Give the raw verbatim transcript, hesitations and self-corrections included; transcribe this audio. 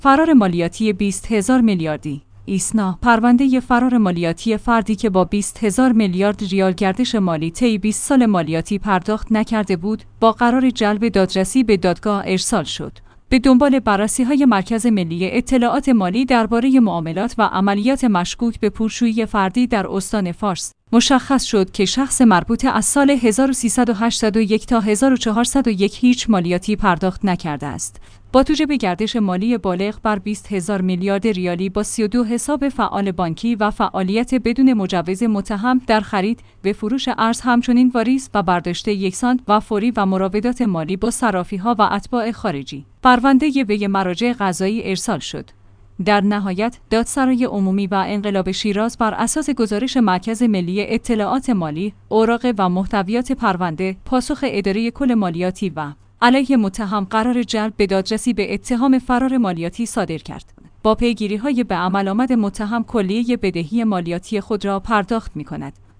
فرار مالیاتی بیست هزار میلیاردی. ایسنا، پرونده فرار مالیاتی فردی که با بیست هزار میلیارد ریال گردش مالی طی بیست سال مالیاتی پرداخت نکرده بود، با قرار جلب دادرسی به دادگاه ارسال شد. به دنبال بررسی‌های مرکز ملی اطلاعات مالی درباره معاملات و عملیات مشکوک به پولشویی فردی در استان فارس، مشخص شد که شخص مربوطه از سال هزار و سیصد و هشتاد و یک تا هزار و چهارصد و یک هیچ مالیاتی پرداخت نکرده است. با توجه به گردش مالی بالغ بر بیست هزار میلیارد ریالی با سی و دو حساب فعال بانکی و فعالیت بدون مجوز متهم در خرید و فروش ارز، همچنین واریز و برداشت یکسان و فوری و مراودات مالی با صرافی‌ها و اتباع خارجی، پرونده به مراجع قضایی ارسال شد. در نهایت، دادسرای عمومی و انقلاب شیراز بر اساس گزارش مرکز ملی اطلاعات مالی، اوراق و محتویات پرونده، پاسخ اداره کل مالیاتی و علیه متهم قرار جلب به دادرسی به اتهام فرار مالیاتی صادر کرد. با پیگیری‌های به عمل آمد، متهم کلیه بدهی مالیاتی خود را پرداخت می‌کند.